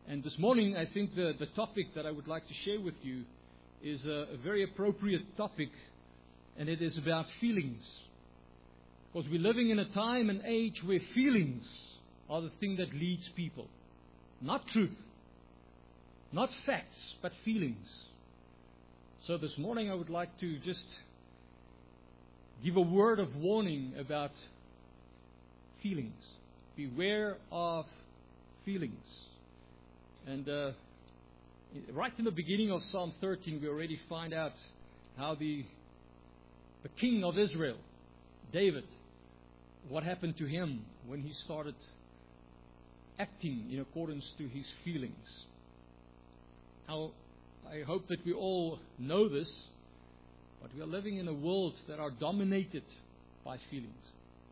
And this morning, I think the topic that I would like to share with you is a very appropriate topic, and it is about feelings. Because we're living in a time and age where feelings are the thing that leads people. Not truth, not facts, but feelings. So this morning I would like to just give a word of warning about feelings. Beware of feelings. And right in the beginning of Psalm 13, we already find out how the king of Israel, David, what happened to him when he started acting in accordance to his feelings. Now, I hope that we all know this, but we are living in a world that are dominated by feelings.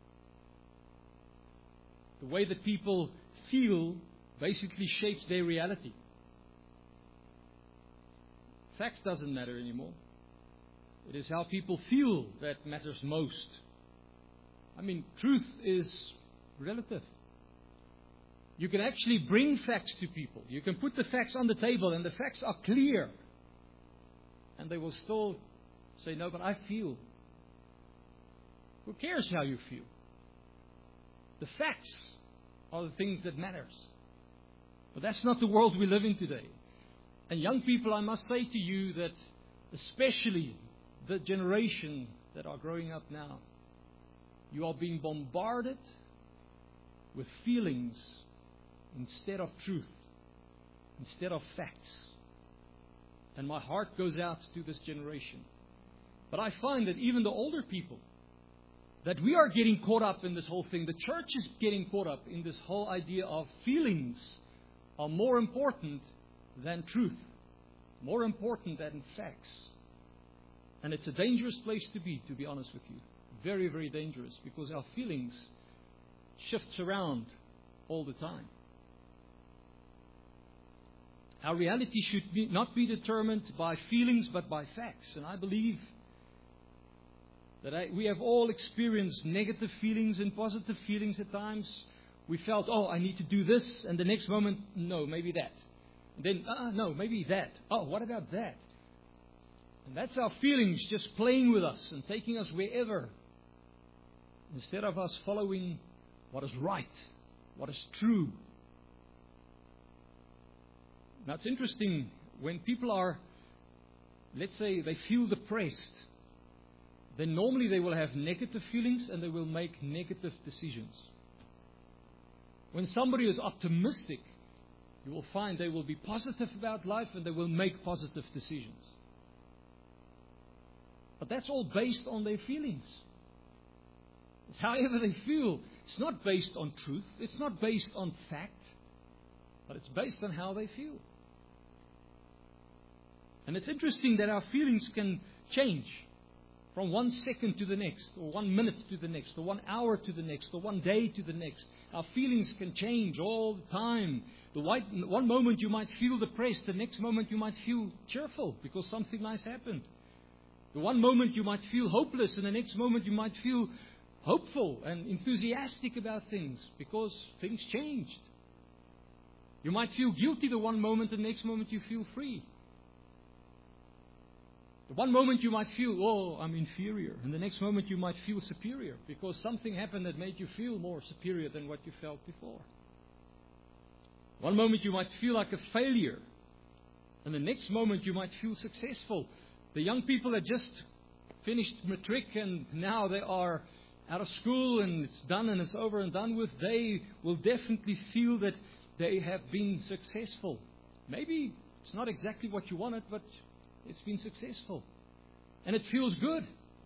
The way that people feel basically shapes their reality. Facts doesn't matter anymore. It is how people feel that matters most. I mean, truth is relative. You can actually bring facts to people. You can put the facts on the table and the facts are clear. And they will still say, no, but I feel. Who cares how you feel? The facts are the things that matters. But that's not the world we live in today. And young people, I must say to you that especially the generation that are growing up now, you are being bombarded with feelings instead of truth, instead of facts. And my heart goes out to this generation. But I find that even the older people, that we are getting caught up in this whole thing. The church is getting caught up in this whole idea of feelings are more important than truth, more important than facts. And it's a dangerous place to be honest with you. Very, very dangerous, because our feelings shifts around all the time. Our reality should not be determined by feelings, but by facts. And I believe that we have all experienced negative feelings and positive feelings at times. We felt, oh, I need to do this, and the next moment, no, maybe that. And then, no, maybe that. Oh, what about that? And that's our feelings just playing with us and taking us wherever, instead of us following what is right, what is true. Now, it's interesting, when people are, let's say, they feel depressed, then normally they will have negative feelings and they will make negative decisions. When somebody is optimistic, you will find they will be positive about life and they will make positive decisions. But that's all based on their feelings. It's however they feel. It's not based on truth. It's not based on fact. But it's based on how they feel. And it's interesting that our feelings can change from 1 second to the next, or 1 minute to the next, or 1 hour to the next, or 1 day to the next. Our feelings can change all the time. One moment you might feel depressed, the next moment you might feel cheerful because something nice happened. The one moment you might feel hopeless, and the next moment you might feel hopeful and enthusiastic about things because things changed. You might feel guilty the one moment, and the next moment you feel free. The one moment you might feel, oh, I'm inferior. And the next moment you might feel superior because something happened that made you feel more superior than what you felt before. One moment you might feel like a failure. And the next moment you might feel successful. The young people that just finished matric and now they are out of school and it's done and it's over and done with, they will definitely feel that they have been successful. Maybe it's not exactly what you wanted, but it's been successful. And it feels good.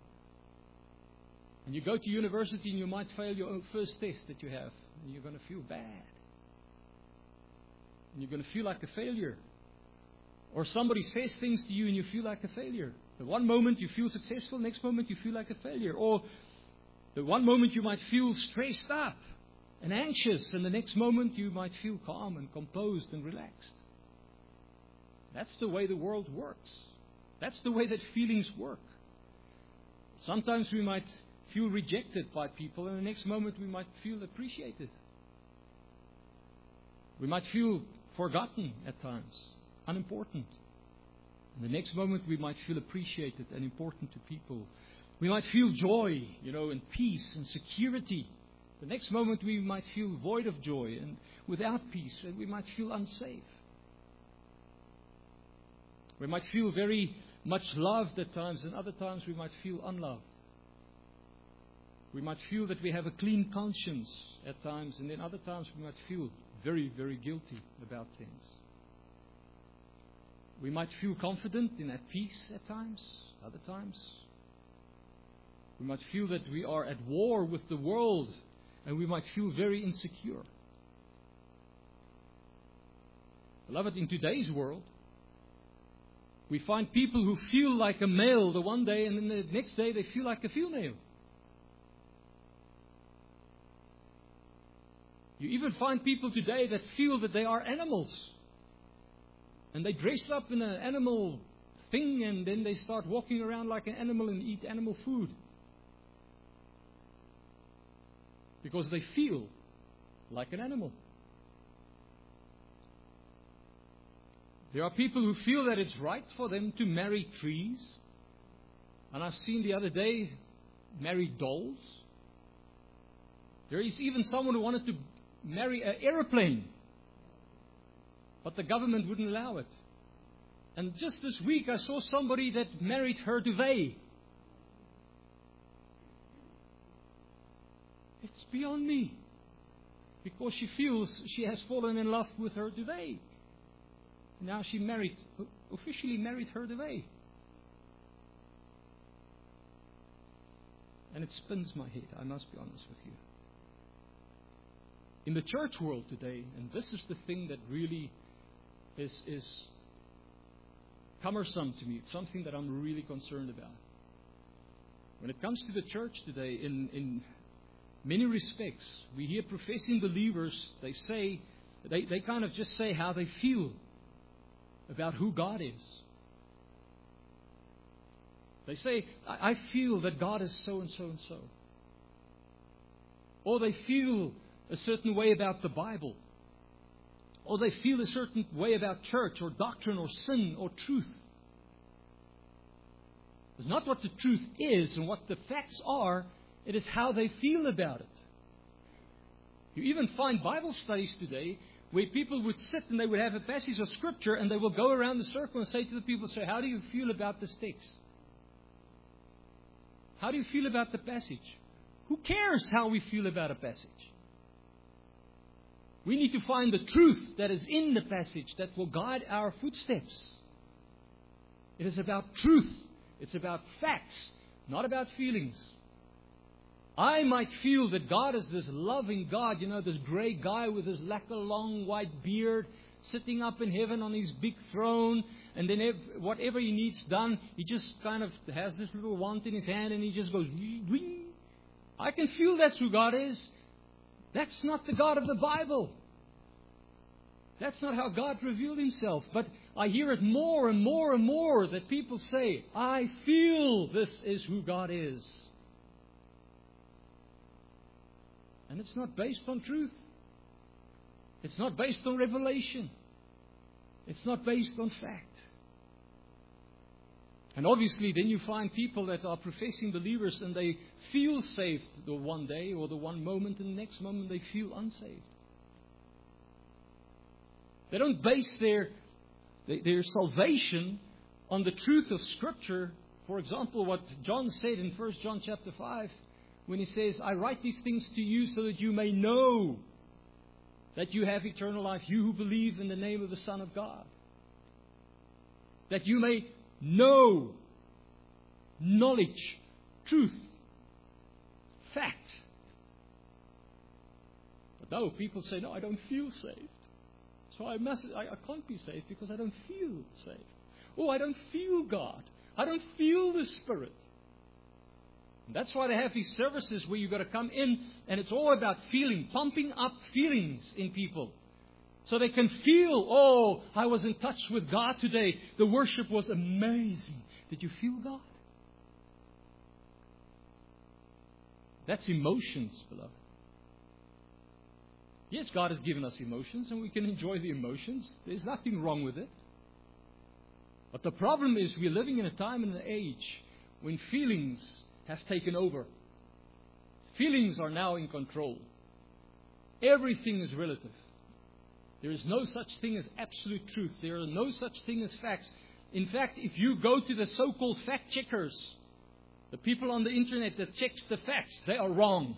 And you go to university and you might fail your own first test that you have. And you're going to feel bad. And you're going to feel like a failure. Or somebody says things to you and you feel like a failure. The one moment you feel successful, next moment you feel like a failure. Or the one moment you might feel stressed up and anxious, and the next moment you might feel calm and composed and relaxed. That's the way the world works. That's the way that feelings work. Sometimes we might feel rejected by people, and the next moment we might feel appreciated. We might feel forgotten at times, unimportant. And the next moment we might feel appreciated and important to people. We might feel joy, and peace and security. The next moment we might feel void of joy and without peace, and we might feel unsafe. We might feel very much loved at times, and other times we might feel unloved. We might feel that we have a clean conscience at times, and then other times we might feel very, very guilty about things. We might feel confident and at peace at times, other times. We might feel that we are at war with the world, and we might feel very insecure. Beloved, in today's world, we find people who feel like a male the one day, and then the next day they feel like a female. You even find people today that feel that they are animals. And they dress up in an animal thing, and then they start walking around like an animal and eat animal food. Because they feel like an animal. There are people who feel that it's right for them to marry trees. And I've seen the other day, marry dolls. There is even someone who wanted to marry an aeroplane. But the government wouldn't allow it. And just this week I saw somebody that married her duvet. It's beyond me. Because she feels she has fallen in love with her duvet. Now she officially married her duvet. And it spins my head, I must be honest with you. In the church world today, and this is the thing that really is cumbersome to me. It's something that I'm really concerned about. When it comes to the church today, in many respects, we hear professing believers, they kind of just say how they feel about who God is. They say, I feel that God is so and so and so. Or they feel a certain way about the Bible. Or they feel a certain way about church or doctrine or sin or truth. It's not what the truth is and what the facts are. It is how they feel about it. You even find Bible studies today where people would sit and they would have a passage of Scripture and they will go around the circle and say to the people, how do you feel about this text? How do you feel about the passage? Who cares how we feel about a passage? We need to find the truth that is in the passage that will guide our footsteps. It is about truth. It's about facts, not about feelings. I might feel that God is this loving God, this grey guy with his lacquer long white beard, sitting up in heaven on his big throne, and then whatever he needs done, he just kind of has this little wand in his hand and he just goes, wing. I can feel that's who God is. That's not the God of the Bible. That's not how God revealed Himself. But I hear it more and more and more that people say, I feel this is who God is. And it's not based on truth. It's not based on revelation. It's not based on fact. And obviously then you find people that are professing believers and they feel saved the one day or the one moment, and the next moment they feel unsaved. They don't base their salvation on the truth of Scripture. For example, what John said in 1 John chapter 5, when he says, I write these things to you so that you may know that you have eternal life, you who believe in the name of the Son of God. That you may know, knowledge, truth, fact. But no, people say, no, I don't feel saved. So I can't be saved because I don't feel saved. Oh, I don't feel God. I don't feel the Spirit. And that's why they have these services where you've got to come in and it's all about feeling, pumping up feelings in people. So they can feel, oh, I was in touch with God today. The worship was amazing. Did you feel God? That's emotions, beloved. Yes, God has given us emotions, and we can enjoy the emotions. There's nothing wrong with it. But the problem is we're living in a time and an age when feelings have taken over. Feelings are now in control. Everything is relative. There is no such thing as absolute truth. There are no such thing as facts. In fact, if you go to the so-called fact checkers, the people on the internet that checks the facts, they are wrong.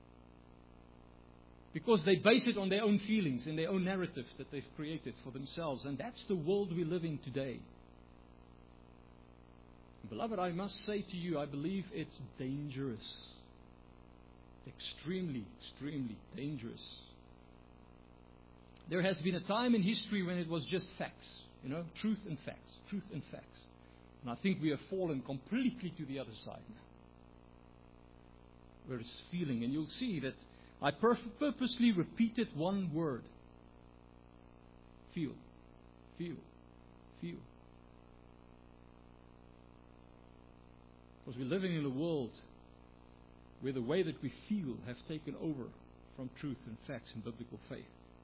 Because they base it on their own feelings and their own narratives that they've created for themselves. And that's the world we live in today. Beloved, I must say to you, I believe it's dangerous. Extremely, extremely dangerous. There has been a time in history when it was just facts. Truth and facts. Truth and facts. And I think we have fallen completely to the other side now. Where it's feeling. And you'll see that I purposely repeated one word. Feel. Feel. Feel. Because we're living in a world where the way that we feel have taken over from truth and facts and biblical faith.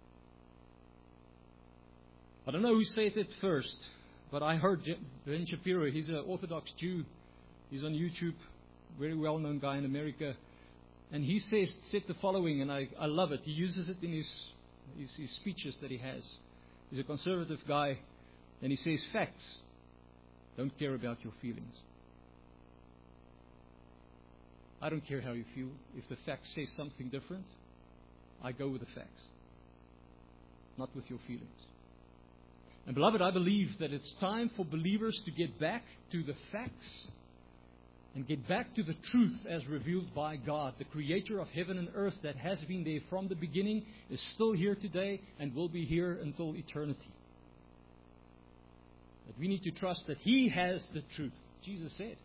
I don't know who said it first, but I heard Ben Shapiro. He's an Orthodox Jew. He's on YouTube, very well-known guy in America. And he said the following, and I love it. He uses it in his speeches that he has. He's a conservative guy, and he says, facts don't care about your feelings. I don't care how you feel. If the facts say something different, I go with the facts, not with your feelings. And beloved, I believe that it's time for believers to get back to the facts and get back to the truth as revealed by God, the creator of heaven and earth that has been there from the beginning, is still here today, and will be here until eternity. That we need to trust that He has the truth. Jesus said,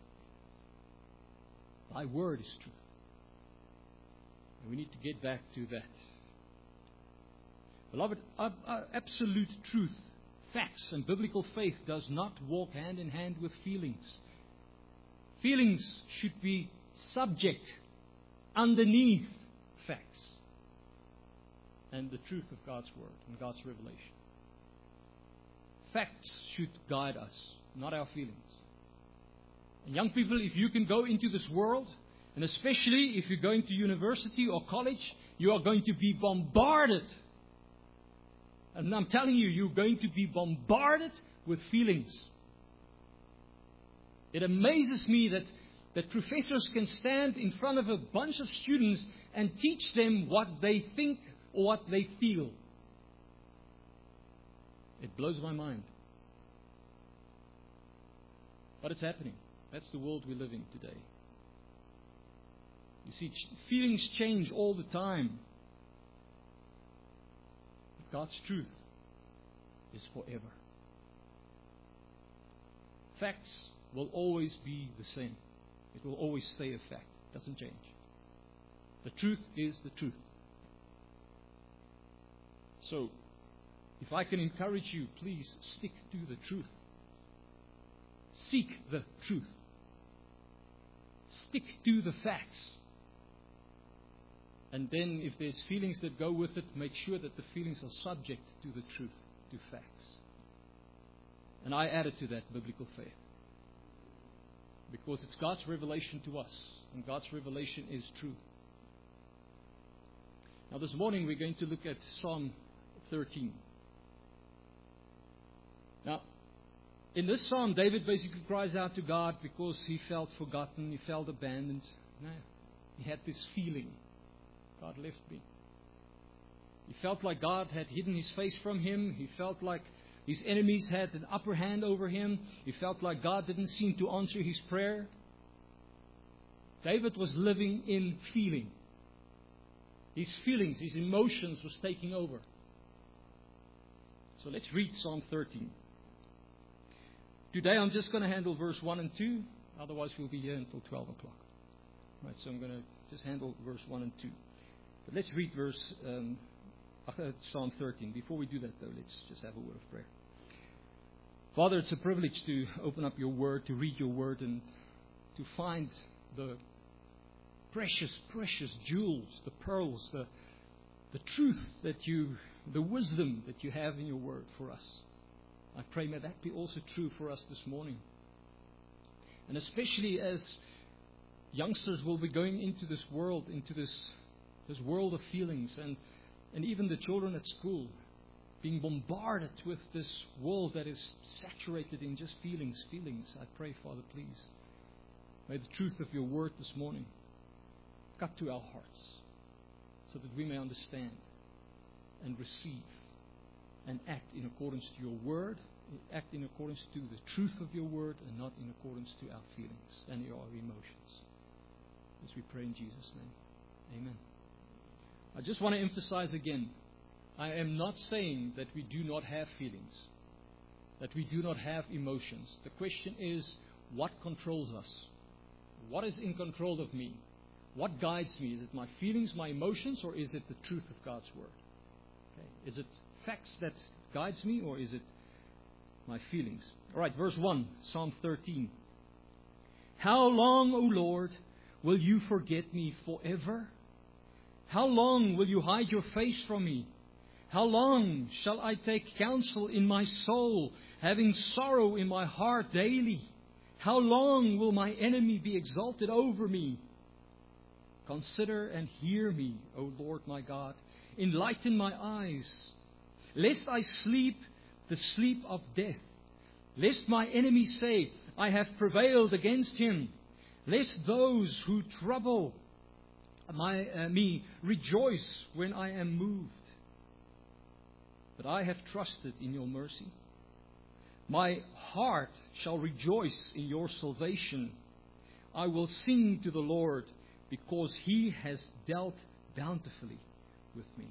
Thy word is truth. And we need to get back to that. Beloved, absolute truth, facts, and biblical faith does not walk hand in hand with feelings. Feelings should be subject, underneath facts and the truth of God's Word and God's revelation. Facts should guide us, not our feelings. And young people, if you can go into this world, and especially if you're going to university or college, you are going to be bombarded. And I'm telling you, you're going to be bombarded with feelings. It amazes me that professors can stand in front of a bunch of students and teach them what they think or what they feel. It blows my mind. But it's happening. That's the world we live in today. You see, feelings change all the time. God's truth is forever. Facts will always be the same. It will always stay a fact. It doesn't change. The truth is the truth. So, if I can encourage you, please stick to the truth. Seek the truth. Stick to the facts. And then if there's feelings that go with it, make sure that the feelings are subject to the truth, to facts. And I added to that biblical faith. Because it's God's revelation to us. And God's revelation is true. Now this morning we're going to look at Psalm 13. Now, in this psalm, David basically cries out to God because he felt forgotten, he felt abandoned. No, he had this feeling. God left me. He felt like God had hidden His face from him. He felt like his enemies had an upper hand over him. He felt like God didn't seem to answer his prayer. David was living in feeling. His feelings, his emotions was taking over. So let's read Psalm 13. Today I'm just going to handle verse 1 and 2. Otherwise we'll be here until 12 o'clock. Right, so I'm going to just handle verse 1 and 2. But let's read Psalm 13. Before we do that, though, let's just have a word of prayer. Father, it's a privilege to open up your word, to read your word, and to find the precious, precious jewels, the pearls, the the truth the wisdom that you have in your word for us. I pray may that be also true for us this morning. And especially as youngsters will be going into this world, into this world of feelings, and even the children at school, being bombarded with this world that is saturated in just feelings. I pray, Father, please, may the truth of your word this morning cut to our hearts so that we may understand and receive and act in accordance to your word, act in accordance to the truth of your word, and not in accordance to our feelings and our emotions. As we pray in Jesus' name. Amen. I just want to emphasize again, I am not saying that we do not have feelings, that we do not have emotions. The question is, what controls us? What is in control of me? What guides me? Is it my feelings, my emotions, or is it the truth of God's word? Okay. Is it facts that guides me, or is it my feelings? All right, verse 1, Psalm 13. How long, O Lord, will you forget me forever? How long will you hide your face from me? How long shall I take counsel in my soul, having sorrow in my heart daily? How long will my enemy be exalted over me? Consider and hear me, O Lord my God. Enlighten my eyes, lest I sleep the sleep of death. Lest my enemy say, I have prevailed against him. Lest those who trouble me rejoice when I am moved. But I have trusted in your mercy. My heart shall rejoice in your salvation. I will sing to the Lord because he has dealt bountifully with me.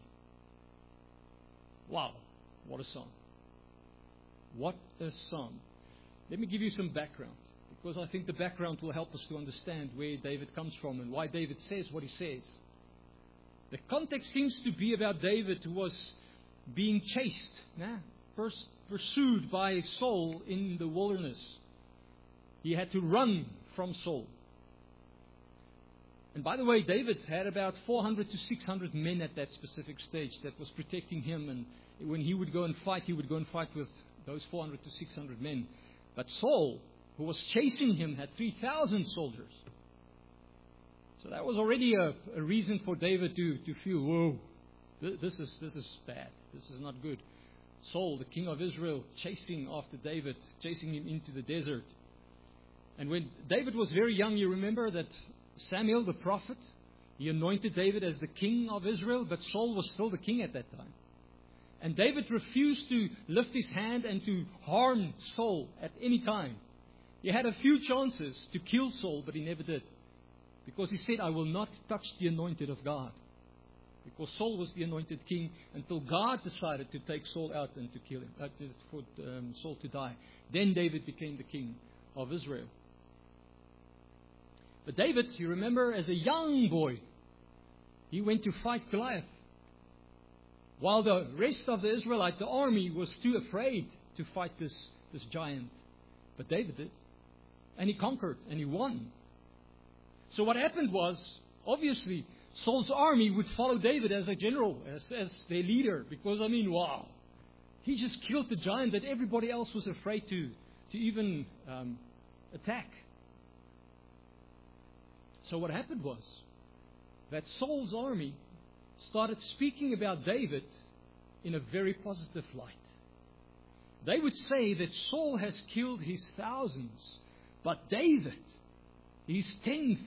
Wow, what a song. What a song. Let me give you some background, because I think the background will help us to understand where David comes from and why David says what he says. The context seems to be about David, who was being chased, pursued by Saul in the wilderness. He had to run from Saul. And by the way, David had about 400 to 600 men at that specific stage that was protecting him. And when he would go and fight, he would go and fight with those 400 to 600 men. But Saul, who was chasing him, had 3,000 soldiers. So that was already a reason for David to feel, whoa, this is bad. This is not good. Saul, the king of Israel, chasing after David, chasing him into the desert. And when David was very young, you remember that Samuel, the prophet, he anointed David as the king of Israel, but Saul was still the king at that time. And David refused to lift his hand and to harm Saul at any time. He had a few chances to kill Saul, but he never did. Because he said, I will not touch the anointed of God. Because Saul was the anointed king until God decided to take Saul out and to kill him, for Saul to die. Then David became the king of Israel. But David, you remember, as a young boy, he went to fight Goliath. While the rest of the Israelite, the army, was too afraid to fight this giant. But David did. And he conquered and he won. So what happened was, obviously, Saul's army would follow David as a general, as their leader. Because, wow, he just killed the giant that everybody else was afraid to even attack. So what happened was that Saul's army started speaking about David in a very positive light. They would say that Saul has killed his thousands, but David, his 10,000s.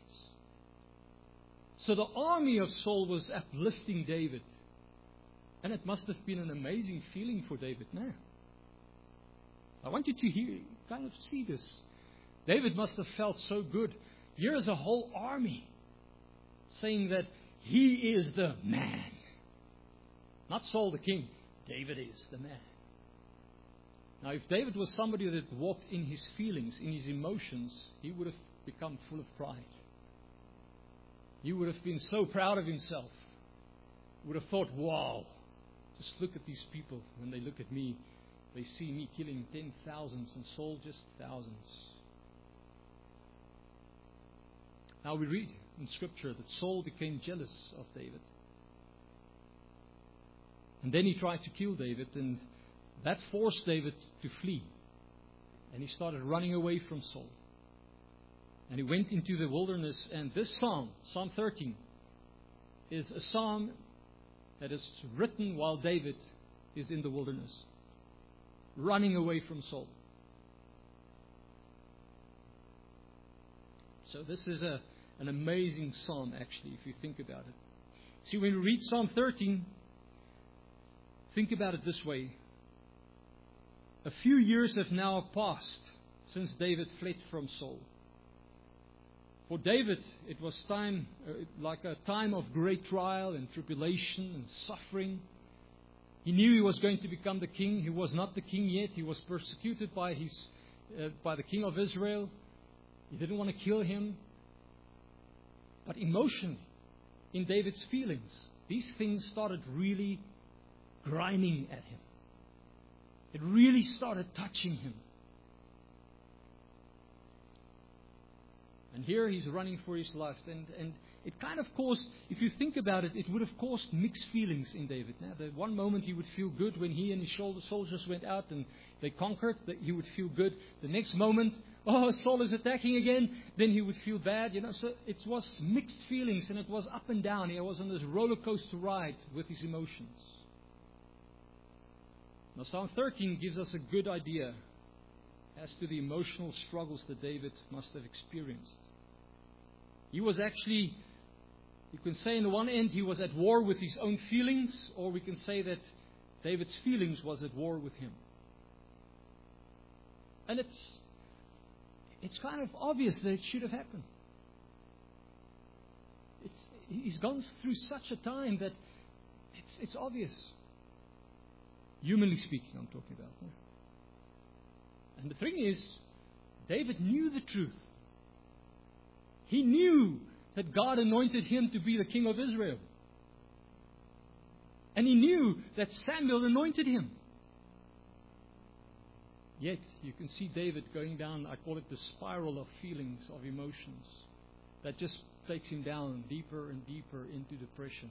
So the army of Saul was uplifting David. And it must have been an amazing feeling for David now. I want you to kind of see this. David must have felt so good. Here is a whole army saying that he is the man. Not Saul the king. David is the man. Now, if David was somebody that walked in his feelings, in his emotions, he would have become full of pride. He would have been so proud of himself. He would have thought, wow, just look at these people. When they look at me, they see me killing 10,000s and Saul just thousands. Now we read in Scripture that Saul became jealous of David. And then he tried to kill David, and that forced David to flee. And he started running away from Saul. And he went into the wilderness, and this psalm, Psalm 13, is a psalm that is written while David is in the wilderness, running away from Saul. So this is an amazing psalm, actually, if you think about it. See, when we read Psalm 13, think about it this way. A few years have now passed since David fled from Saul. For David, it was time, like a time of great trial and tribulation and suffering. He knew he was going to become the king. He was not the king yet. He was persecuted by the king of Israel. He didn't want to kill him. But emotionally, in David's feelings, these things started really grinding at him. It really started touching him. And here he's running for his life. And it kind of caused, if you think about it, it would have caused mixed feelings in David. Now, the one moment he would feel good when he and his soldiers went out and they conquered, that he would feel good. The next moment, oh, Saul is attacking again, then he would feel bad. So it was mixed feelings, and it was up and down. He was on this roller coaster ride with his emotions. Now, Psalm 13 gives us a good idea as to the emotional struggles that David must have experienced. He was actually, you can say on the one end, he was at war with his own feelings, or we can say that David's feelings was at war with him. And it's kind of obvious that it should have happened. He's gone through such a time that it's obvious. Humanly speaking, I'm talking about. And the thing is, David knew the truth. He knew that God anointed him to be the king of Israel. And he knew that Samuel anointed him. Yet, you can see David going down, I call it the spiral of feelings, of emotions, that just takes him down deeper and deeper into depression.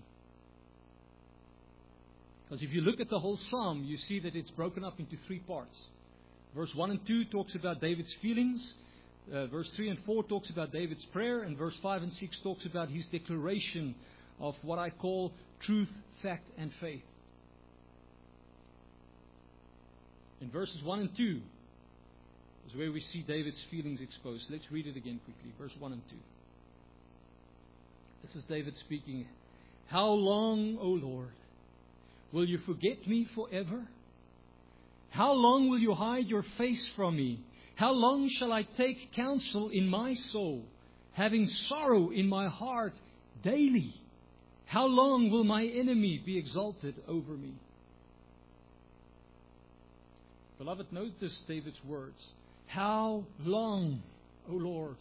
Because if you look at the whole psalm, you see that it's broken up into three parts. Verse 1 and 2 talks about David's feelings. Verse 3 and 4 talks about David's prayer. And verse 5 and 6 talks about his declaration of what I call truth, fact, and faith. In verses 1 and 2 is where we see David's feelings exposed. Let's read it again quickly. Verse 1 and 2. This is David speaking. How long, O Lord, will you forget me forever? How long will you hide your face from me? How long shall I take counsel in my soul, having sorrow in my heart daily? How long will my enemy be exalted over me? Beloved, notice David's words. How long, O Lord?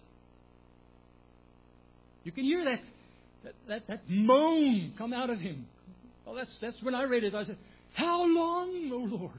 You can hear that moan come out of him. Well, that's when I read it. I said, how long, O Lord?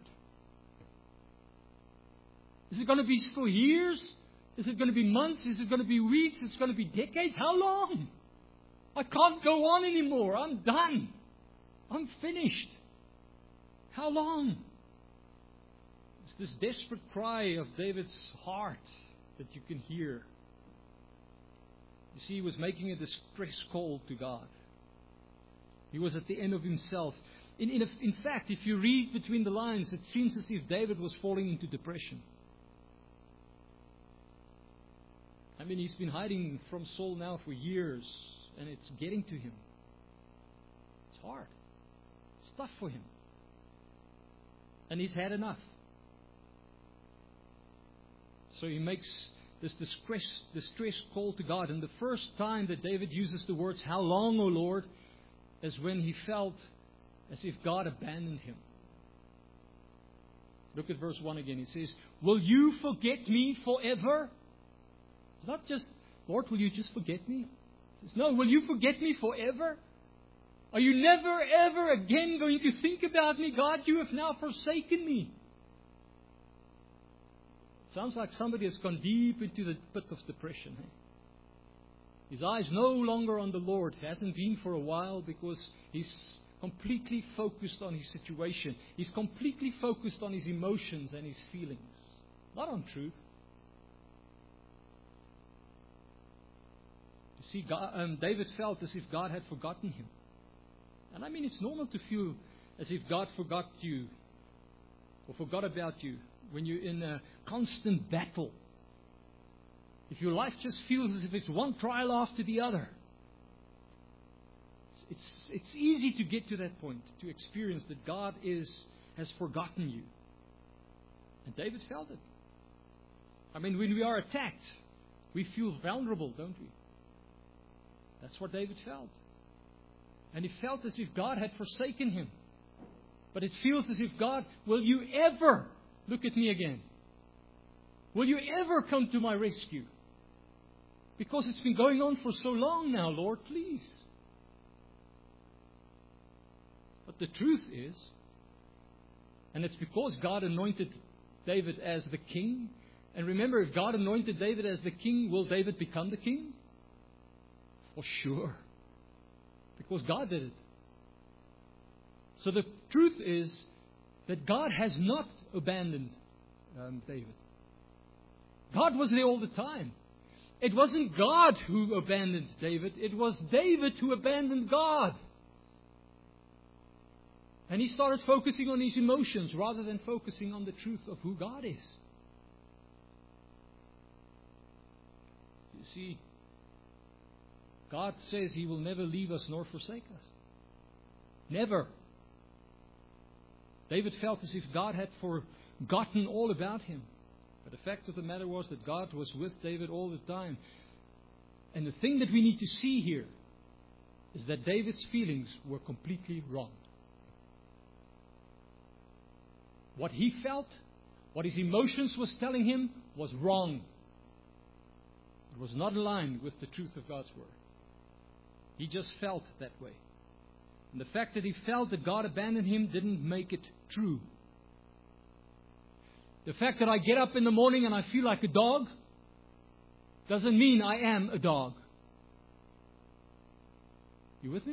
Is it going to be for years? Is it going to be months? Is it going to be weeks? Is it going to be decades? How long? I can't go on anymore. I'm done. I'm finished. How long? It's this desperate cry of David's heart that you can hear. You see, he was making a distress call to God. He was at the end of himself. In fact, if you read between the lines, it seems as if David was falling into depression. I mean, he's been hiding from Saul now for years, and it's getting to him. It's hard. It's tough for him. And he's had enough. So he makes this distress call to God. And the first time that David uses the words, how long, O Lord, is when he felt as if God abandoned him. Look at verse 1 again. It says, will you forget me forever? It's not just, Lord, will you just forget me? It says, no, will you forget me forever? Are you never, ever again going to think about me? God, you have now forsaken me. It sounds like somebody has gone deep into the pit of depression. His eyes no longer on the Lord. He hasn't been for a while because he's completely focused on his situation. He's completely focused on his emotions and his feelings, not on truth. You see, David felt as if God had forgotten him. And I mean, it's normal to feel as if God forgot you or forgot about you when you're in a constant battle. If your life just feels as if it's one trial after the other. It's easy to get to that point, to experience that God has forgotten you. And David felt it. I mean, when we are attacked, we feel vulnerable, don't we? That's what David felt. And he felt as if God had forsaken him. But it feels as if God, will you ever look at me again? Will you ever come to my rescue? Because it's been going on for so long now, Lord, please. But the truth is, and it's because God anointed David as the king. And remember, if God anointed David as the king, will David become the king? For sure. Because God did it. So the truth is that God has not abandoned David. God was there all the time. It wasn't God who abandoned David. It was David who abandoned God. And he started focusing on his emotions rather than focusing on the truth of who God is. You see, God says He will never leave us nor forsake us. Never. David felt as if God had forgotten all about him. But the fact of the matter was that God was with David all the time. And the thing that we need to see here is that David's feelings were completely wrong. What he felt, what his emotions was telling him, was wrong. It was not aligned with the truth of God's Word. He just felt that way. And the fact that he felt that God abandoned him didn't make it true. The fact that I get up in the morning and I feel like a dog doesn't mean I am a dog. You with me?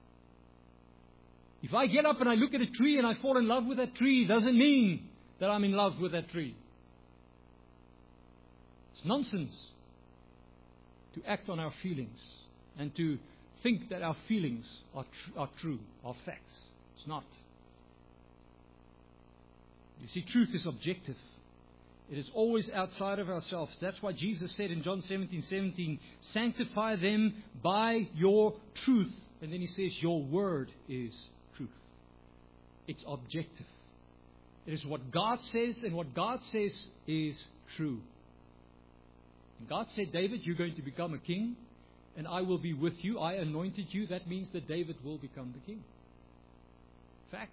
If I get up and I look at a tree and I fall in love with that tree, it doesn't mean that I'm in love with that tree. It's nonsense to act on our feelings and to think that our feelings are true, are facts. It's not. You see, truth is objective. It is always outside of ourselves. That's why Jesus said in John 17:17, sanctify them by your truth. And then He says, your word is truth. It's objective. It is what God says, and what God says is true. And God said, David, you're going to become a king, and I will be with you. I anointed you. That means that David will become the king. Fact.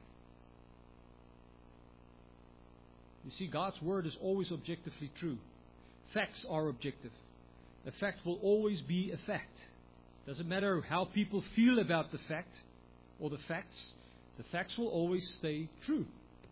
You see, God's word is always objectively true. Facts are objective. A fact will always be a fact. Doesn't matter how people feel about the fact or the facts will always stay true.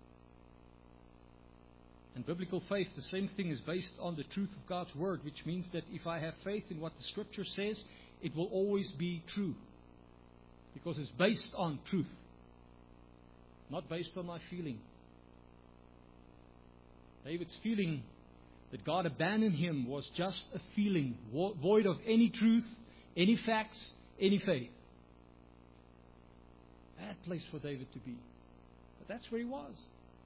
And biblical faith, the same thing, is based on the truth of God's word, which means that if I have faith in what the Scripture says, it will always be true. Because it's based on truth, not based on my feeling. David's feeling that God abandoned him was just a feeling, void of any truth, any facts, any faith. Bad place for David to be. But that's where he was.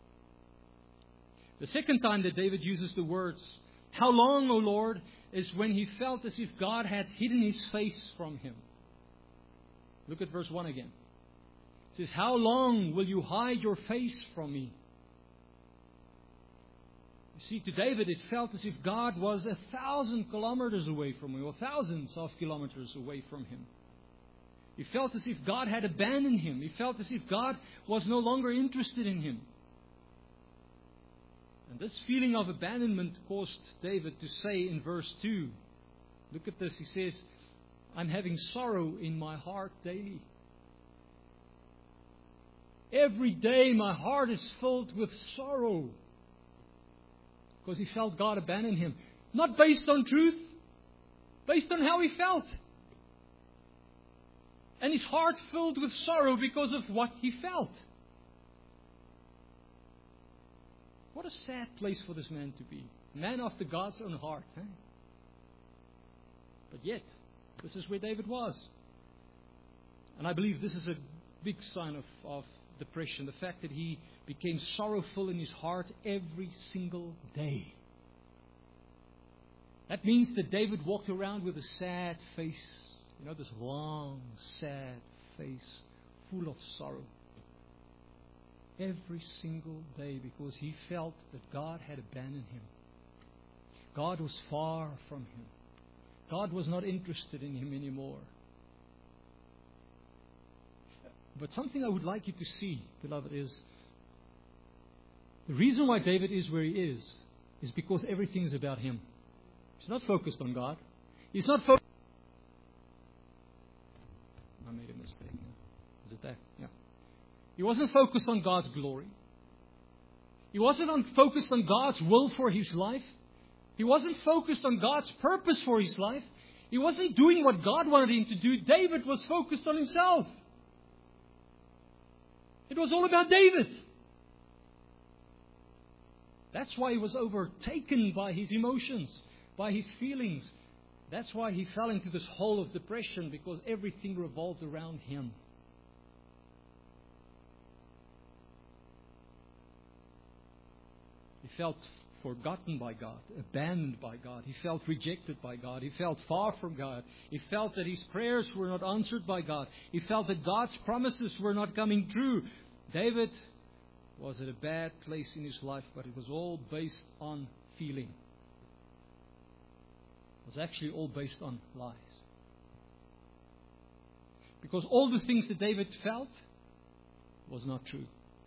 The second time that David uses the words, how long, O Lord, is when he felt as if God had hidden His face from him. Look at verse 1 again. It says, how long will you hide your face from me? You see, to David it felt as if God was 1,000 kilometers away from him, or thousands of kilometers away from him. He felt as if God had abandoned him. He felt as if God was no longer interested in him. And this feeling of abandonment caused David to say in verse 2, look at this, he says, I'm having sorrow in my heart daily. Every day my heart is filled with sorrow. Because he felt God abandoned him. Not based on truth, based on how he felt. And his heart filled with sorrow because of what he felt. What a sad place for this man to be. A man after God's own heart. But yet, this is where David was. And I believe this is a big sign of depression. The fact that he became sorrowful in his heart every single day. That means that David walked around with a sad face. This long, sad face full of sorrow. Every single day, because he felt that God had abandoned him. God was far from him. God was not interested in him anymore. But something I would like you to see, beloved, is the reason why David is where he is because everything is about him. He's not focused on God. He's not focused. I made a mistake. Is it there? Yeah. He wasn't focused on God's glory. He wasn't focused on God's will for his life. He wasn't focused on God's purpose for his life. He wasn't doing what God wanted him to do. David was focused on himself. It was all about David. That's why he was overtaken by his emotions, by his feelings. That's why he fell into this hole of depression, because everything revolved around him. He felt forgotten by God, abandoned by God. He felt rejected by God. He felt far from God. He felt that his prayers were not answered by God. He felt that God's promises were not coming true. David was at a bad place in his life, but it was all based on feeling. It was actually all based on lies. Because all the things that David felt was not true.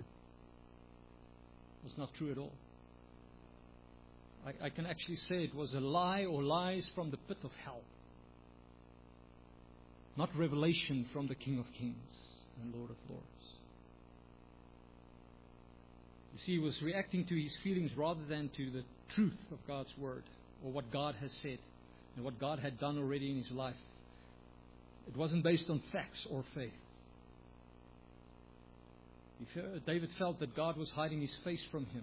It was not true at all. I can actually say it was a lie or lies from the pit of hell. Not revelation from the King of Kings and Lord of Lords. You see, he was reacting to his feelings rather than to the truth of God's Word, or what God has said and what God had done already in his life. It wasn't based on facts or faith. David felt that God was hiding his face from him.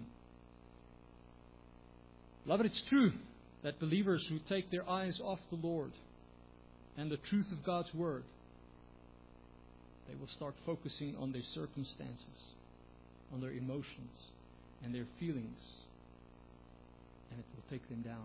Beloved, it's true that believers who take their eyes off the Lord and the truth of God's Word, they will start focusing on their circumstances, on their emotions and their feelings, and it will take them down.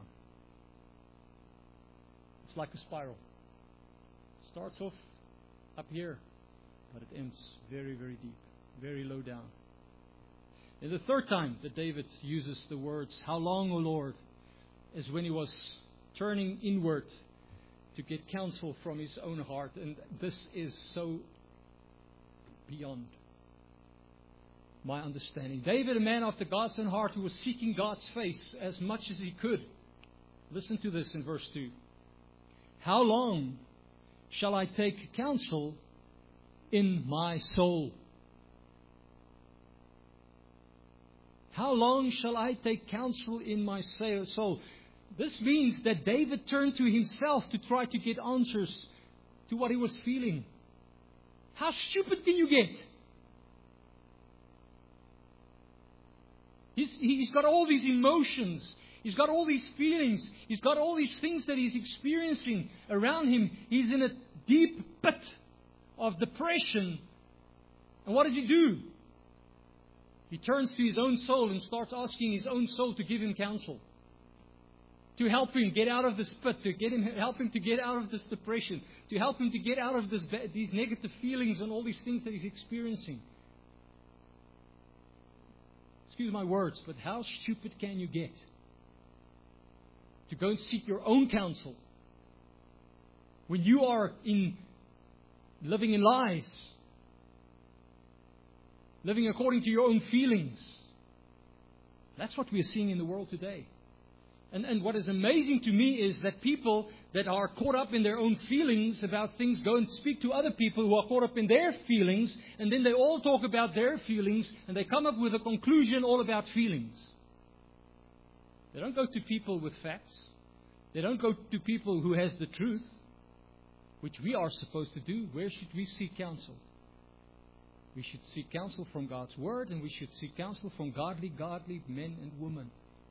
It's like a spiral. It starts off up here, but it ends very, very deep, very low down. And the third time that David uses the words, "How long, O Lord?" is when he was turning inward to get counsel from his own heart. And this is so beyond my understanding. David, a man after God's own heart, who was seeking God's face as much as he could. Listen to this in verse 2. "How long shall I take counsel in my soul? How long shall I take counsel in my soul?" This means that David turned to himself to try to get answers to what he was feeling. How stupid can you get? He's got all these emotions. He's got all these feelings. He's got all these things that he's experiencing around him. He's in a deep pit of depression. And what does he do? He turns to his own soul and starts asking his own soul to give him counsel. To help him get out of this pit, help him to get out of this depression, to help him to get out of these negative feelings and all these things that he's experiencing. Excuse my words, but how stupid can you get? To go and seek your own counsel when you are living in lies, living according to your own feelings. That's what we are seeing in the world today. And what is amazing to me is that people that are caught up in their own feelings about things go and speak to other people who are caught up in their feelings, and then they all talk about their feelings, and they come up with a conclusion all about feelings. They don't go to people with facts. They don't go to people who has the truth. which we are supposed to do, where should we seek counsel? We should seek counsel from God's Word, and we should seek counsel from godly men and women.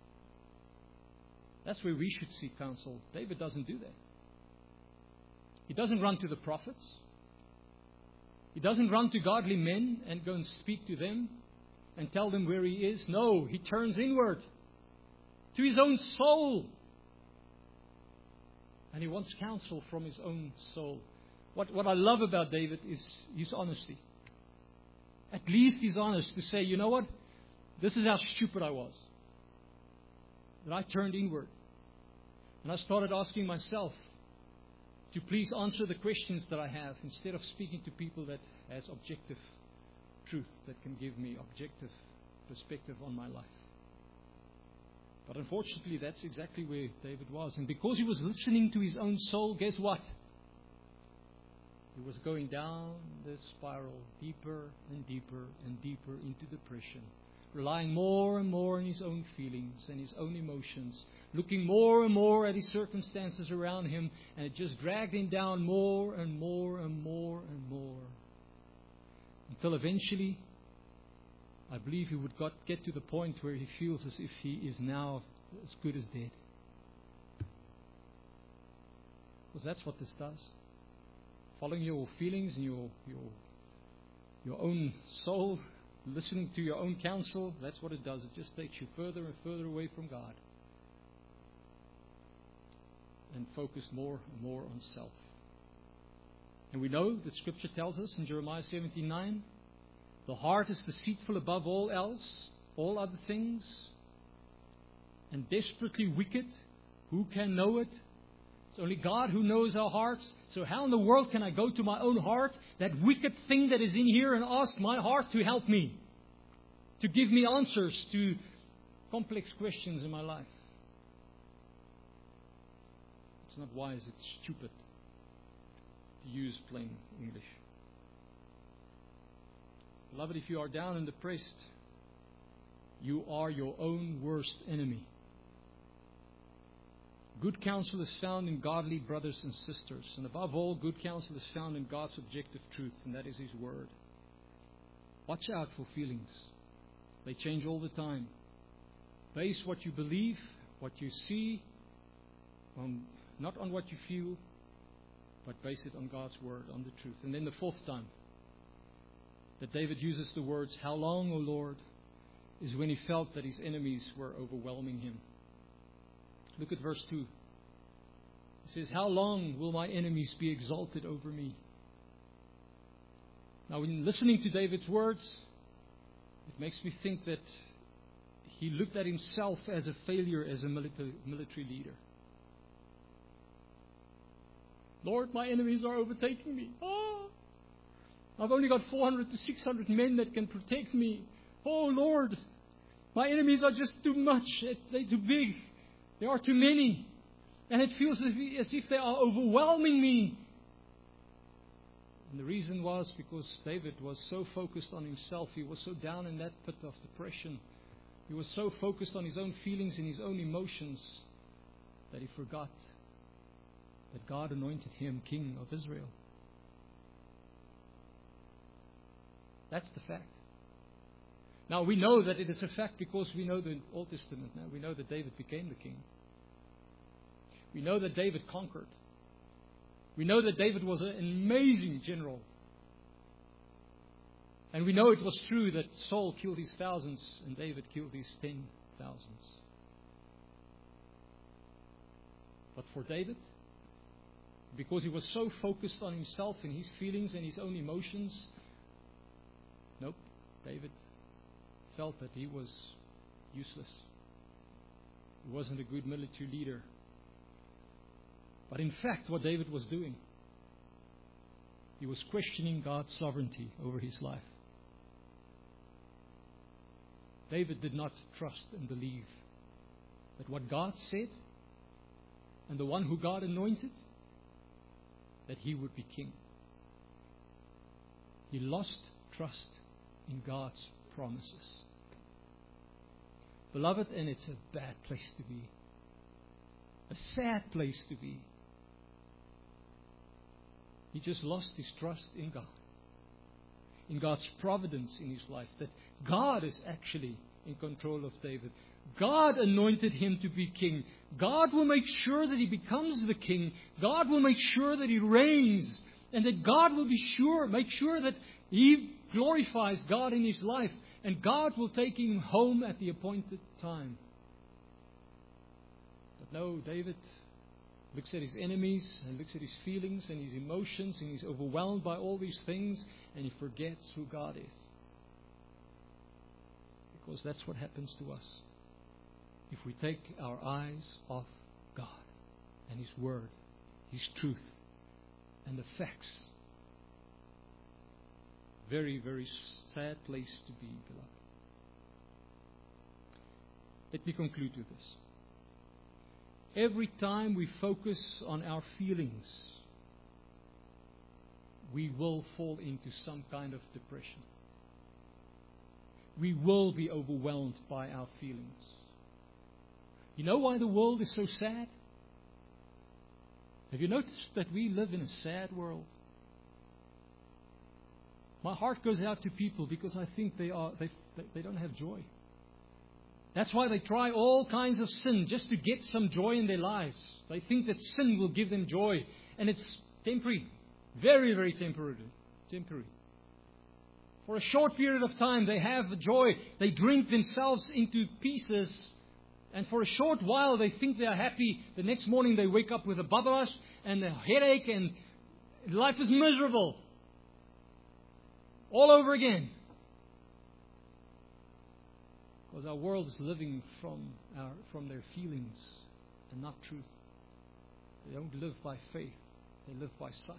That's where we should seek counsel. David doesn't do that. He doesn't run to the prophets. He doesn't run to godly men and go and speak to them and tell them where he is. No, he turns inward to his own soul. And he wants counsel from his own soul. What I love about David is his honesty. At least he's honest to say, you know what? This is how stupid I was. That I turned inward. And I started asking myself to please answer the questions that I have instead of speaking to people that has objective truth that can give me objective perspective on my life. But unfortunately, that's exactly where David was. And because he was listening to his own soul, guess what? He was going down this spiral deeper and deeper and deeper into depression, relying more and more on his own feelings and his own emotions, looking more and more at his circumstances around him, and it just dragged him down more and more and more and more. Until eventually, I believe he would get to the point where he feels as if he is now as good as dead. Because that's what this does. Following your feelings and your own soul, listening to your own counsel, that's what it does. It just takes you further and further away from God. And focus more and more on self. And we know that Scripture tells us in Jeremiah 17:9, the heart is deceitful above all else, all other things, and desperately wicked. Who can know it? It's only God who knows our hearts. So how in the world can I go to my own heart, that wicked thing that is in here, and ask my heart to help me, to give me answers to complex questions in my life? It's not wise, it's stupid, to use plain English. Beloved, if you are down and depressed, you are your own worst enemy. Good counsel is found in godly brothers and sisters. And above all, good counsel is found in God's objective truth, and that is His Word. Watch out for feelings. They change all the time. Base what you believe, what you see, not on what you feel, but base it on God's Word, on the truth. And then the fourth time that David uses the words, "How long, O Lord?" is when he felt that his enemies were overwhelming him. Look at verse 2. It says, "How long will my enemies be exalted over me?" Now, when listening to David's words, it makes me think that he looked at himself as a failure as a military leader. Lord, my enemies are overtaking me. I've only got 400 to 600 men that can protect me. Oh, Lord, my enemies are just too much. They're too big. There are too many. And it feels as if they are overwhelming me. And the reason was because David was so focused on himself. He was so down in that pit of depression. He was so focused on his own feelings and his own emotions that he forgot that God anointed him king of Israel. That's the fact. Now, we know that it is a fact because we know the Old Testament now. We know that David became the king. We know that David conquered. We know that David was an amazing general. And we know it was true that Saul killed his thousands and David killed his 10,000s. But for David, because he was so focused on himself and his feelings and his own emotions, nope, David felt that he was useless. He wasn't a good military leader. But in fact, what David was doing, he was questioning God's sovereignty over his life. David did not trust and believe that what God said and the one who God anointed, that he would be king. He lost trust in God's promises. Beloved, and it's a bad place to be. A sad place to be. He just lost his trust in God, in God's providence in his life, that God is actually in control of David. God anointed him to be king. God will make sure that he becomes the king. God will make sure that he reigns, and that God will make sure that he glorifies God in his life, and God will take him home at the appointed time. But no, David looks at his enemies and looks at his feelings and his emotions, and he's overwhelmed by all these things, and he forgets who God is. Because that's what happens to us if we take our eyes off God and His Word, His truth, and the facts. Very, very sad place to be, beloved. Let me conclude with this. Every time we focus on our feelings, we will fall into some kind of depression. We will be overwhelmed by our feelings. You know why the world is so sad? Have you noticed that we live in a sad world? My heart goes out to people because I think they don't have joy. That's why they try all kinds of sin just to get some joy in their lives. They think that sin will give them joy, and it's temporary, very, very temporary. For a short period of time, they have joy. They drink themselves into pieces, and for a short while, they think they are happy. The next morning, they wake up with a babas and a headache, and life is miserable all over again. Because our world is living from their feelings and not truth. They don't live by faith. They live by sight.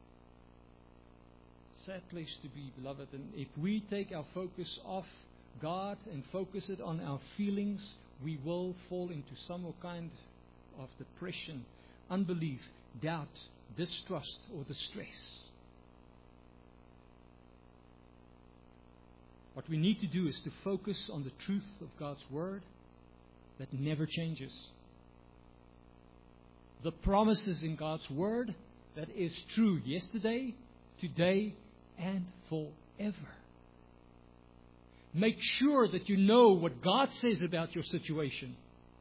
Sad place to be, beloved. And if we take our focus off God and focus it on our feelings, we will fall into some kind of depression, unbelief, doubt, distrust, or distress. What we need to do is to focus on the truth of God's Word that never changes. The promises in God's Word that is true yesterday, today, and forever. Make sure that you know what God says about your situation.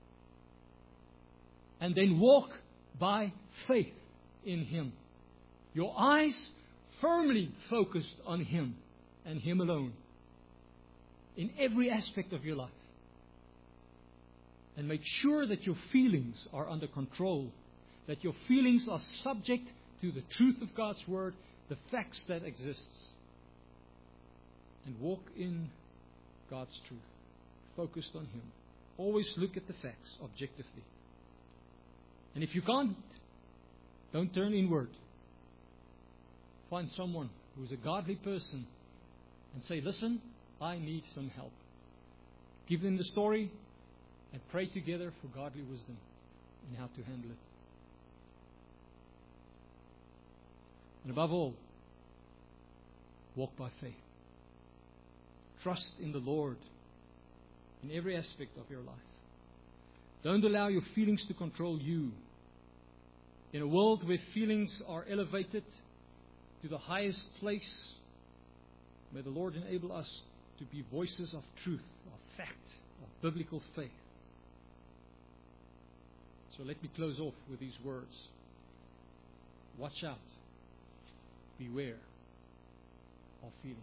And then walk by faith in Him. Your eyes firmly focused on Him and Him alone. In every aspect of your life. And make sure that your feelings are under control. That your feelings are subject to the truth of God's Word, the facts that exist. And walk in God's truth. Focused on Him. Always look at the facts objectively. And if you can't, don't turn inward. Find someone who is a godly person and say, listen, I need some help. Give them the story and pray together for godly wisdom in how to handle it. And above all, walk by faith. Trust in the Lord in every aspect of your life. Don't allow your feelings to control you. In a world where feelings are elevated to the highest place, may the Lord enable us to be voices of truth, of fact, of biblical faith. So let me close off with these words. Watch out. Beware of feelings.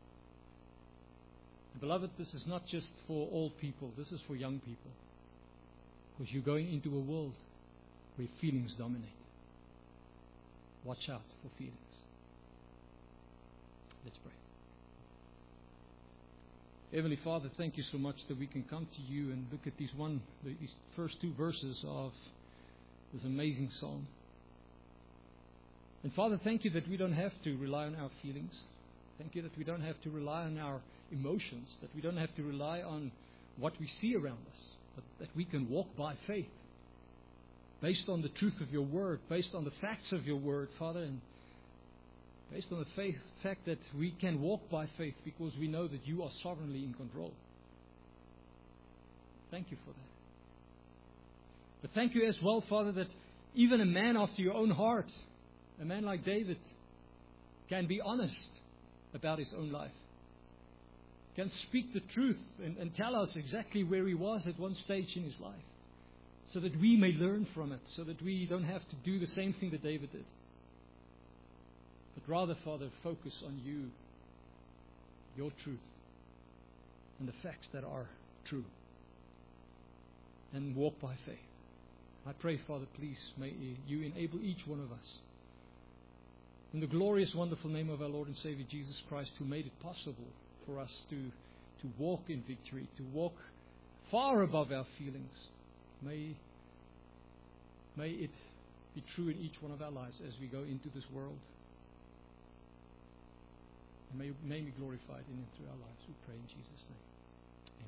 And beloved, this is not just for old people. This is for young people. Because you're going into a world where feelings dominate. Watch out for feelings. Let's pray. Heavenly Father, thank you so much that we can come to you and look at these first two verses of this amazing psalm. And Father, thank you that we don't have to rely on our feelings. Thank you that we don't have to rely on our emotions, that we don't have to rely on what we see around us, but that we can walk by faith, based on the truth of your Word, based on the facts of your Word, Father, and based on the fact that we can walk by faith because we know that you are sovereignly in control. Thank you for that. But thank you as well, Father, that even a man after your own heart A man like David can be honest about his own life, can speak the truth and tell us exactly where he was at one stage in his life, so that we may learn from it, so that we don't have to do the same thing that David did. But rather, Father, focus on you, your truth, and the facts that are true, and walk by faith. I pray, Father, please, may you enable each one of us, in the glorious, wonderful name of our Lord and Savior Jesus Christ, who made it possible for us to walk in victory, to walk far above our feelings. May it be true in each one of our lives as we go into this world. And may be glorified in and through our lives. We pray in Jesus' name.